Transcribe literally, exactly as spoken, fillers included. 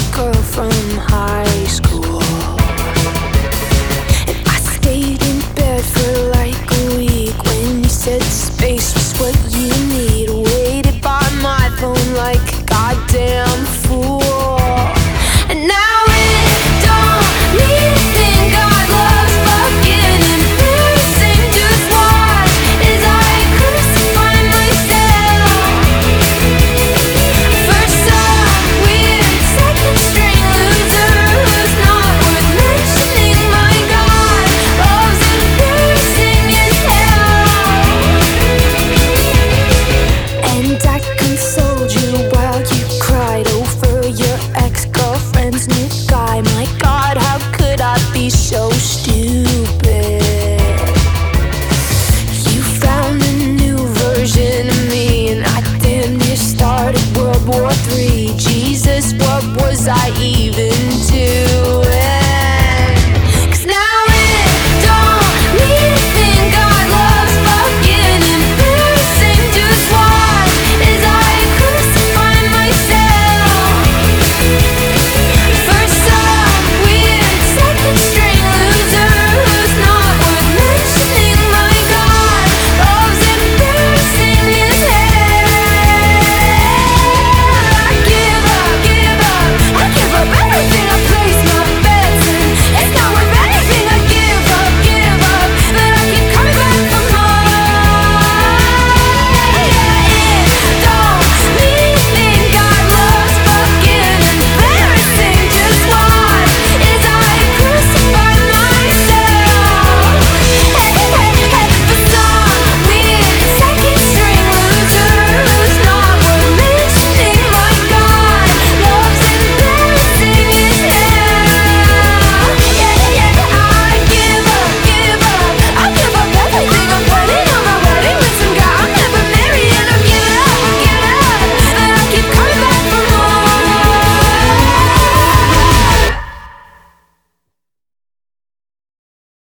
girl from high school, and I stayed in bed for like a week when you said space was what you need. Waited by my phone like a goddamn fool. And now it don't mean a thing. God loves fucking embarrassing. Just watch as I crucify myself for some weird second string loser who's not worth mentioning. My God loves embarrassing as hell. And I consoled you while you cried over your ex-girlfriend's new guy. My God, how could I be so stupid? You found a new version of me, and I damn near started World War Three. Jesus, what was I even doing?